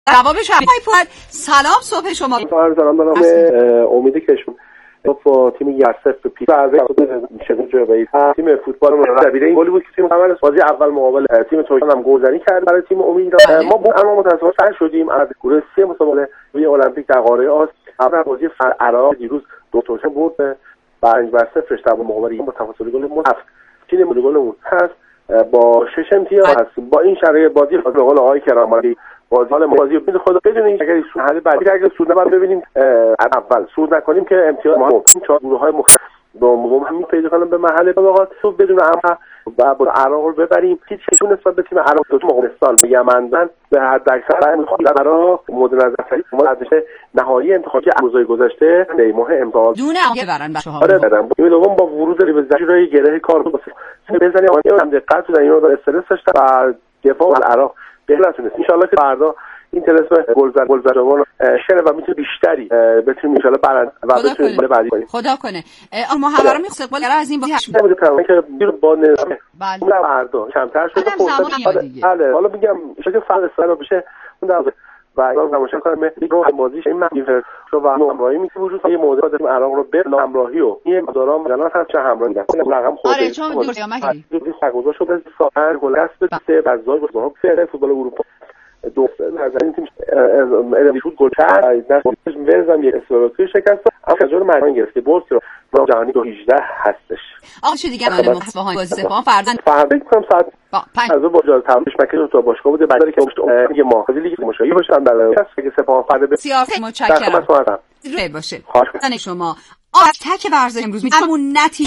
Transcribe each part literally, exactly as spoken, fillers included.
جوابش آقای سلام صبح شما. سلام دارم امید کشم با تیم یاسف پی بعد جوی تیم فوتبال ما دبیره گلی بود که تیم عمل بازی اول مقابل تیم ترکیه هم گلزنی کرد برای تیم امید. ما با اما متأسفانه سر شدیم از گروه سه مسابقه روی المپیک در قاره آسیا. اول بازی عراق دیروز دو تا برد پنج بر صفر در مقابل با تفاضل گل ما هفت. تیم گلمون هست با شش امتیاز هست. با این شرایط بازی به قول آقای کرامالی بازی حال بازی بده خدا بدون این اگر سود حل بعدی اگر سود نبر ببینیم اول سود نکنیم که امتیاز ما این چهار گروه های مختلف با مقام همین پیدا کنیم به محل واقعا سود بدون هم و با عراق رو ببریم هیچ چیزی نسبت به تیم عراق دو مغولستان و یمن به حد اکثر میخواد عراق مورد نظر سری ما ازش نهایی انتخابی روزهای گذشته در ماه امسال دونه ببرن بچه‌ها آره دادم دوم با ورود ریوزری گره کار بزنیم اون دقت در اینو استرس داشت و دفاع عراق بهتون است. ان شاء الله که فردا این تلسم گلزن گلزنوان شر و میتونه بیشتری بتونیم ان شاء الله برند و بتونیم بالا بعدی کنیم. خدا کنه. اما محاورا می استقبال از این بازی نمیده که با نظام بله فردا کمتر شده بله حالا میگم شاید فردا سال بشه اون و اینا نمایش کنم مهدی رو بازیش این مهدی رو و همراهی میشه وجود یه موضوع داریم عراق رو به همراهی و این مدارام الان هست چه همراهی دارن رقم خورده آره چون دور مگی دوست سگوزا شده ساعت گل است سه بازار گل سه فوتبال اروپا دو از این تیم ادامه شد گل کرد نتیجه ورزم یک اسلواکی شکست اما جور معنی گرفت که برد رو جهانی دو هزار و هجده هستش. آقا چه دیگه مال مصفاهان بازی سپاهان فردا فردا کنم ساعت پنج از با جای تمرینش مکه تو باشگاه بوده بعد که یه ماه لیگ مشاهی باشن در که سپاهان فردا بسیار متشکرم روی باشه زن شما از تک ورزش امروز میتونم نتیجه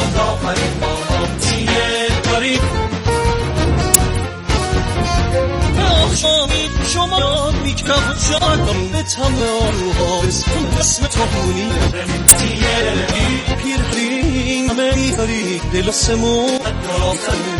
شامی شما میکنم جان به تمام ها اسم تو بونی تیه پیر پیر همه بیاری دل سمون